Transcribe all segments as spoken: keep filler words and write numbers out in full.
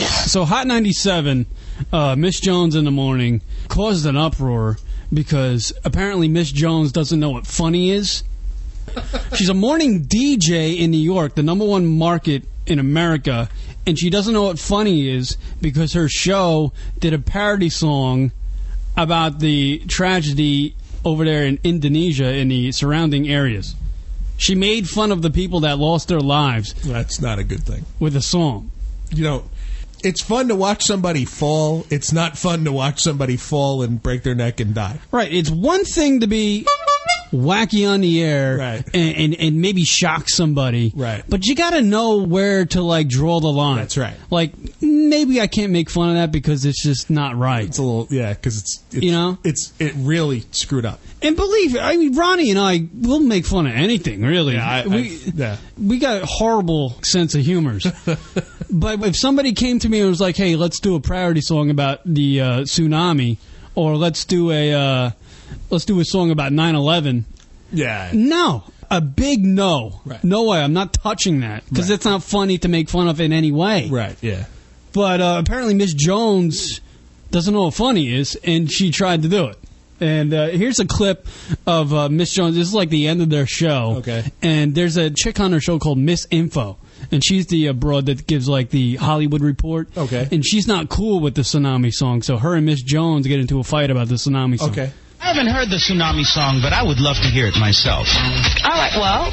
So Hot ninety-seven, uh, Miss Jones in the morning caused an uproar because apparently Miss Jones doesn't know what funny is. She's a morning D J in New York, the number one market in America, and she doesn't know what funny is because her show did a parody song about the tragedy over there in Indonesia in the surrounding areas. She made fun of the people that lost their lives. That's not a good thing. With a song. You know, it's fun to watch somebody fall. It's not fun to watch somebody fall and break their neck and die. Right. It's one thing to be wacky on the air, right. and, and, and maybe shock somebody. Right. But you got to know where to, like, draw the line. That's right. Like, maybe I can't make fun of that because it's just not right. It's a little, yeah, because it's, it's, you know? It's, it really screwed up. And believe it, I mean, Ronnie and I will make fun of anything, really. Yeah, I, we, I, yeah. we got a horrible sense of humors. But if somebody came to me and was like, hey, let's do a parody song about the uh, tsunami, or let's do a uh, let's do a song about nine eleven. Yeah. No. A big no. Right. No way. I'm not touching that. Because Right. it's not funny to make fun of in any way. Right, yeah. But uh, apparently Miss Jones doesn't know what funny is, and she tried to do it. And uh, here's a clip of uh, Miss Jones. This is like the end of their show. Okay. And there's a chick on her show called Miss Info. And she's the uh, broad that gives like the Hollywood Report. Okay. And she's not cool with the tsunami song. So her and Miss Jones get into a fight about the tsunami song. Okay. I haven't heard the tsunami song, but I would love to hear it myself. All right, well,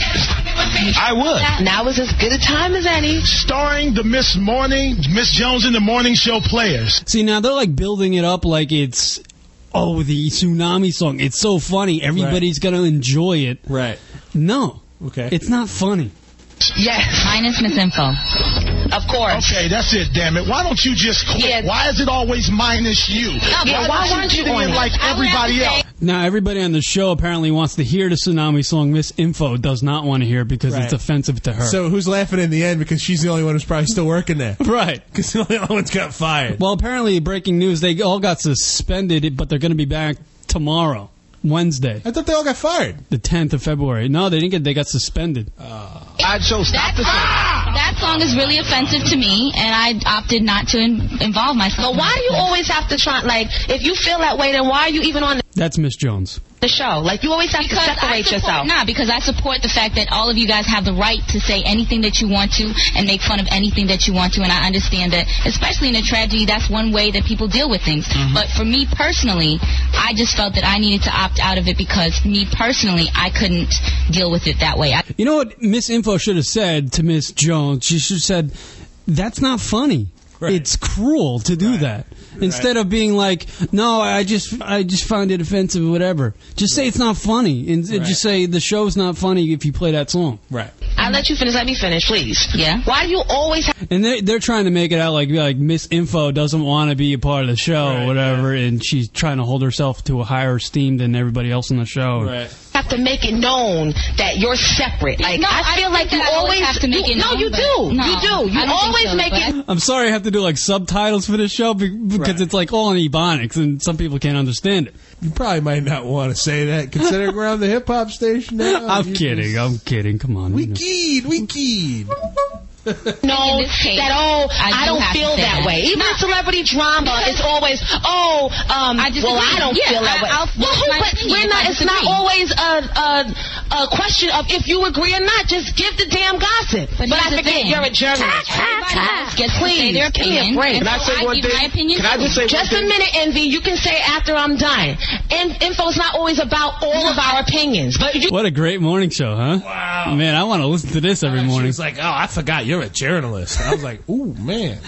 I would. now is as good a time as any. Starring the Miss Morning, Miss Jones in the Morning Show players. See, now they're like building it up like it's, oh, the tsunami song. It's so funny. Everybody's going to enjoy it. Right. No. Okay. It's not funny. Yes. Minus Miss Info. Of course. Okay, that's it, damn it. Why don't you just quit? Yeah. Why is it always minus you? Yeah, why why weren't you getting on in it? like I would have everybody to say- else? Now, everybody on the show apparently wants to hear the tsunami song. Miss Info does not want to hear it because Right. it's offensive to her. So who's laughing in the end because she's the only one who's probably still working there? right. Because the only one's got fired. Well, apparently, breaking news, they all got suspended, but they're going to be back tomorrow, Wednesday, I thought they all got fired. the tenth of February. No, they didn't get, they got suspended. I'd so stop the song. That song is really offensive to me, and I opted not to in- involve myself. But why do you always have to try, like, if you feel that way, then why are you even on That's Miss Jones. the show? Like, you always have Because to I separate support, yourself. Nah, because I support the fact that all of you guys have the right to say anything that you want to and make fun of anything that you want to, and I understand that, especially in a tragedy, that's one way that people deal with things. Mm-hmm. But for me personally, I just felt that I needed to opt out of it because me personally, I couldn't deal with it that way. I- You know what Miss Info should have said to Miss Jones? She should have said, that's not funny. Right. It's cruel to do that. Instead of being like, no, I just I just found it offensive or whatever. Just say it's not funny. And Right. just say the show's not funny if you play that song. Right. I let you finish. Let me finish, please. Yeah. Why do you always have And they're, they're trying to make it out like like Miss Info doesn't want to be a part of the show Right, or whatever, and she's trying to hold herself to a higher esteem than everybody else on the show. Right. have to make it known that you're separate? Like, No, I I feel don't like think you that I always always have to make you, it No, known, you but- do. No, you do. I You don't think always so, make but it. I'm sorry I have to do like subtitles for this show be- because Right. it's like all in Ebonics and some people can't understand it. You probably might not want to say that, considering we're on the hip hop station now. I'm You kidding. just- I'm kidding. Come on. We you know. keyed. We keyed. No, In this case, that oh, I I, do don't have to feel say that that. way. Even No. in celebrity drama, it's always oh, um, I disagree. well, I don't Yeah, feel that I- way. I'll- well, that's who, my but opinion we're if not. I It's not disagree. always a, a a question of if you agree or not. Just give the damn gossip. But But, I here's the forget thing. you're a journalist. Everybody else gets to say Please, their give me a opinion. break. and Can I so say one give thing? my opinion Can I too. just say Just one a thing? minute, Envy. You can say after I'm done. And info's not always about all of our opinions. But you What a great morning show, huh? Wow. Man, I want to listen to this every She morning. was like, oh, I forgot you're a journalist. I was like, ooh, man.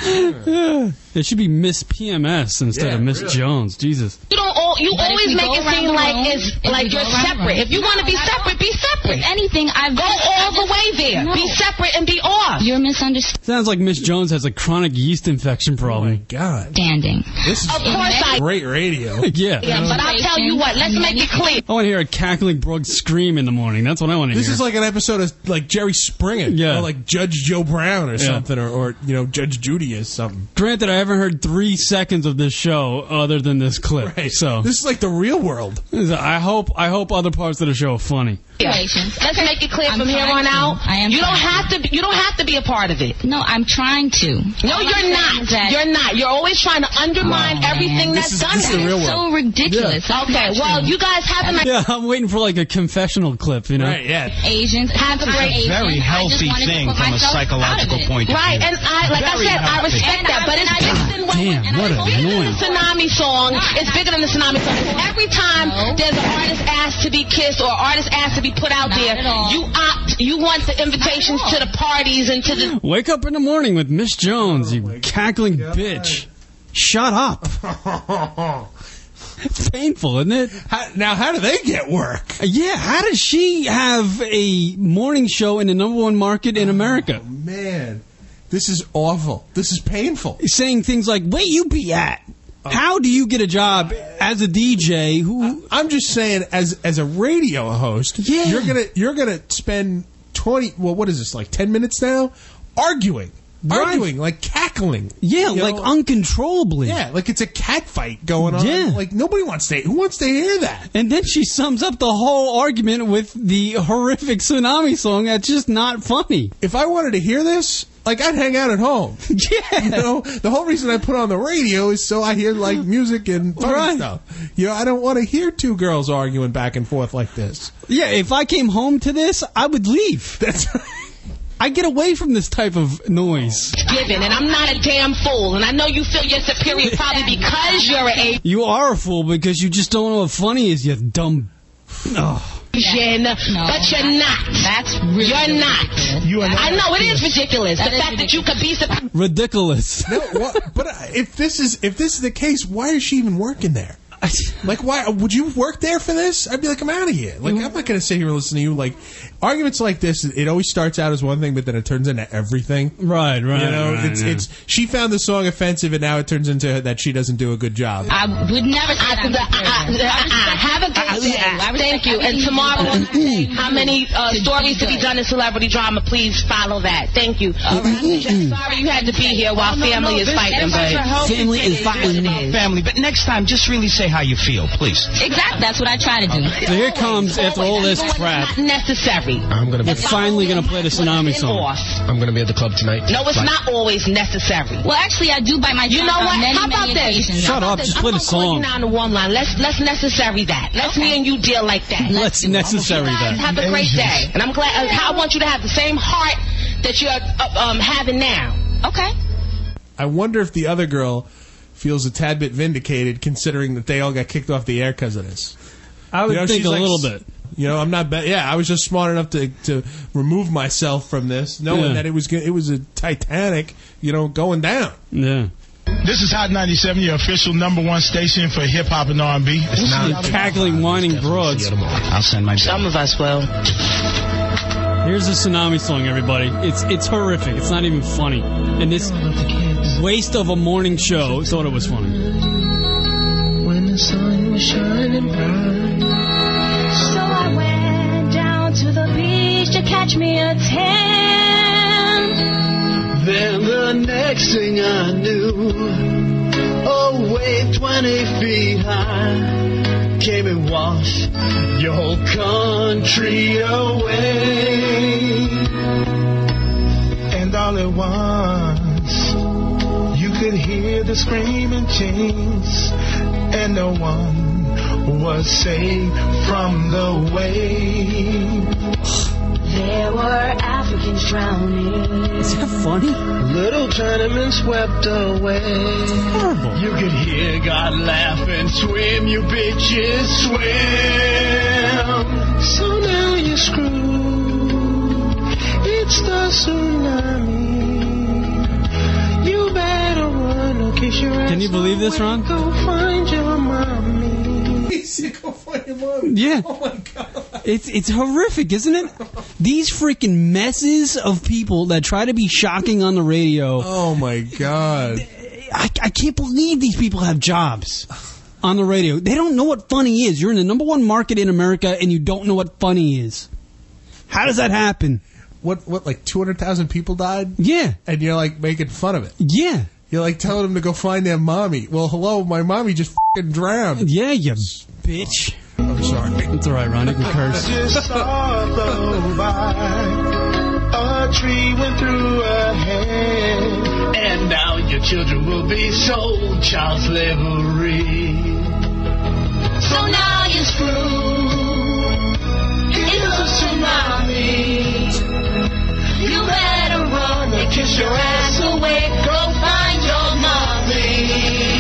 It should be Miss P M S instead Yeah, of Miss really. Jones. Jesus. You don't. All, you But if always we make go it around seem the like room, it's if we like go you're around the separate. room. If you want to be No, I separate, be separate. If anything, I've Go just- all I the just- way there. No. Be separate and be off. You're misunderstanding. Sounds like Miss Jones has a chronic yeast infection Oh, my problem. God. This is Of course I. great radio. yeah. Yeah, but I'll tell you what. Let's make it clear. I want to hear a cackling brook scream in the morning. That's what I want to This hear. is like an episode of like Jerry Springer. Yeah. Or like Judge Joe Brown or Yeah. something. Or, or, you know, Judge Judy is something. Granted, I haven't heard three seconds of this show other than this clip. Right. So This is like the real world. I hope I hope other parts of the show are funny. Yeah. Let's make it clear I'm from here trying on to. out. I am you don't trying have to. Be, you don't have to be a part of it. No, I'm trying to. No, All I'm you're saying not. is that- You're not. You're always trying to undermine Oh, everything man. that's This is- done. this is the real It's so ridiculous. That's Okay, not well, true. you guys have a nice. Yeah, I'm waiting for like a confessional clip, you know? Right, yeah. Asians Have a I'm great- Asian. Very I just healthy wanted to thing put from a myself psychological out of it. point of view. Right, and I, like I Very said, I healthy. respect And that, I- but it's and I- bigger than what, Damn, and what it's an bigger than annoying. the Tsunami song. It's bigger than the Tsunami song. Every time No. there's an artist asked to be kissed or artist asked to be put out Not there, at all. you opt. You want the invitations Not to at the parties and to the. Wake up in the morning with Miss Jones, Oh, you my cackling God. bitch. Shut up. It's painful, isn't it? How, now, how do they get work? Yeah, how does she have a morning show in the number one market in America? Man, this is awful. This is painful. Saying things like, where you be at? How do you get a job as a D J who... I'm just saying, as as a radio host, Yeah. you're gonna you're gonna spend twenty. Well, what is this? Like ten minutes now, arguing, Right. arguing, like cackling. Yeah, You like know? uncontrollably. Yeah, like it's a cat fight going on. Yeah. Like nobody wants to. Who wants to hear that? And then she sums up the whole argument with the horrific Tsunami song that's just not funny. If I wanted to hear this, like I'd hang out at home. Yeah. You know, the whole reason I put on the radio is so I hear like music and funny Right. stuff. You know, I don't want to hear two girls arguing back and forth like this. Yeah, if I came home to this, I would leave. That's I get away from this type of noise. Given, and I'm not a damn fool, and I know you feel you're superior probably because you're an You are a fool because you just don't know what funny is, you dumb... Oh. Asian, No, but you're not. That's really You're not. You are not. I know it is ridiculous. That the is fact that you could be superior. Ridiculous. no. What, but uh, if this is if this is the case, why is she even working there? Like, why would you work there for this? I'd be like, I'm out of here. Like, I'm not going to sit here and listen to you. Like, arguments like this, it always starts out as one thing, but then it turns into everything. Right, right. You know, right, it's yeah. it's she found the song offensive, and now it turns into that she doesn't do a good job. I would never say I, that. I, I, I, have a good day. I respect Thank you. And everything tomorrow, you do. how many uh, To stories be to be good. done in celebrity drama? Please follow that. Thank you. Sorry you had to be here while family is fighting, but Family is fighting. Family, but next time, just really say how you feel, please. Exactly. That's what I try to do. So here comes, after all this It's crap, not necessary. I'm gonna be. We're finally going to play the Tsunami Been song. off. I'm gonna be at the club tonight. No, it's Like, not always necessary. Well, actually, I do bite my tongue You know on what? many, How about many this? occasions. Shut How up, about just this? play I'm the gonna call song. you down to one line. Let's let's necessary that. Let's me and you deal like that. Let's necessary You guys that. have a great day, and I'm glad. Uh, I want you to have the same heart that you're uh, um, having now. Okay. I wonder if the other girl feels a tad bit vindicated, considering that they all got kicked off the air because of this. I would You know, think she's a like, little bit. You know, I'm not. Be- yeah, I was just smart enough to, to remove myself from this, knowing Yeah. that it was go- it was a Titanic, you know, going down. Yeah. This is Hot ninety-seven, your official number one station for hip hop and R and B. You cackling, whining broads. I'll send my Some of us will. Here's the Tsunami song, everybody. It's it's horrific. It's not even funny. And this waste of a morning show thought it was funny. When the sun was shining bright, so I went down to the beach to catch me a tan. Then the next thing I knew, a wave twenty feet high came and washed your whole country away. And all at once, you could hear the screaming chains, and no one was saved from the wave. There were Africans drowning. Is that funny? Little Chinamen swept away. Horrible. You could hear God laugh and swim, you bitches swim. So now you're screwed. It's the tsunami. You better run or kiss your ass. Can you believe this, Ron? Go find your mommy. He said, "Go find your mom." Yeah. Oh my god. It's it's horrific, isn't it? These freaking messes of people that try to be shocking on the radio. Oh my god. I, I can't believe these people have jobs on the radio. They don't know what funny is. You're in the number one market in America and you don't know what funny is. How does that happen? What? What? Like two hundred thousand people died, Yeah. and you're like making fun of it. Yeah. You're like telling them to go find their mommy. Well, hello, my mommy just f***ing drowned. Yeah, you bitch. I'm sorry. It's all right, Ron. You can curse. Just saw the by. A tree went through her head. And now your children will be sold child slavery. So now you're screwed. It's a tsunami. You better run and kiss your ass away. Go find your mommy.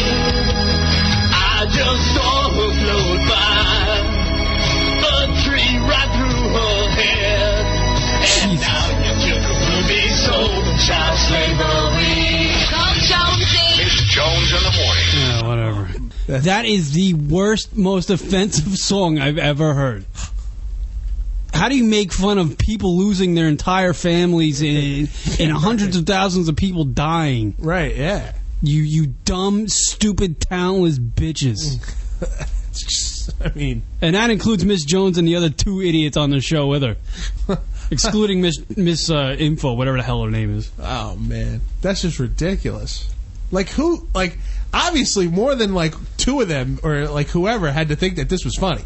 I just saw her float by. A tree right through her head. And Jesus. Now your children will be sold in child slavery. Come, Jonesy. It's Jones in the morning. Yeah, whatever. That is the worst, most offensive song I've ever heard. How do you make fun of people losing their entire families and, and hundreds of thousands of people dying? Right, yeah. You you dumb, stupid, talentless bitches. It's just, I mean... And that includes Miss Jones and the other two idiots on the show with her. Excluding Miss Miss uh, Info, whatever the hell her name is. Oh, man. That's just ridiculous. Like, who... Like, obviously, more than, like, two of them, or, like, whoever, had to think that this was funny.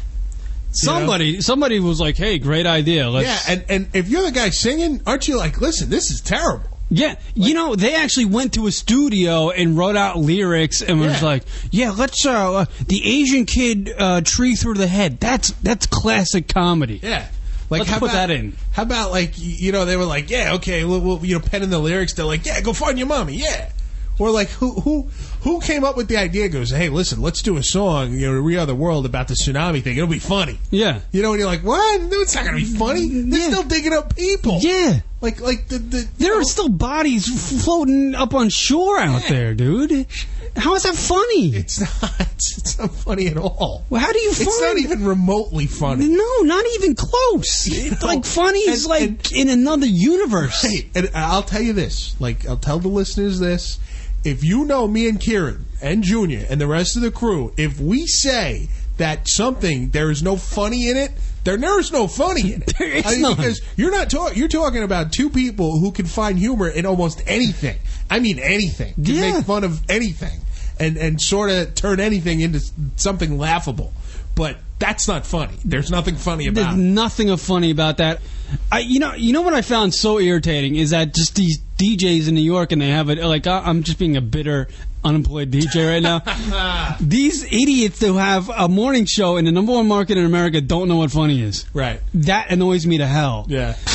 Somebody you know? somebody was like, hey, great idea. Let's... Yeah, and, and if you're the guy singing, aren't you like, listen, this is terrible? Yeah, like, you know, they actually went to a studio and wrote out lyrics and was yeah. like, yeah, let's, uh, uh, the Asian kid uh, tree through the head. That's that's classic comedy. Yeah. Like, let's how put about, that in. How about, like, you know, they were like, yeah, okay, we'll, we'll you know, pen in the lyrics. They're like, yeah, go find your mommy, yeah. Or, like, who who who came up with the idea goes, hey, listen, let's do a song, you know, We Are the World about the tsunami thing. It'll be funny. Yeah. You know, and you're like, what? No, it's not going to be funny. They're yeah. still digging up people. Yeah. Like, like the... the there know, are still bodies floating up on shore out yeah. there, dude. How is that funny? It's not. It's not funny at all. Well, how do you It's find... not even remotely funny. No, not even close. You know, like, funny is and, like and, in another universe. Right. And I'll tell you this. Like, I'll tell the listeners this. If you know me and Kieran and Junior and the rest of the crew, if we say that something, there is no funny in it, then there is no funny in it. There is I mean, none. Because you're not talking. You're talking about two people who can find humor in almost anything. I mean, anything. Can Yeah. make fun of anything and and sort of turn anything into something laughable. But that's not funny. There's nothing funny about There's it. nothing funny about that. I, you know, you know what I found so irritating is that just these D Js in New York, and they have it like I- I'm just being a bitter, unemployed D J right now. These idiots who have a morning show in the number one market in America don't know what funny is. Right. That annoys me to hell. Yeah.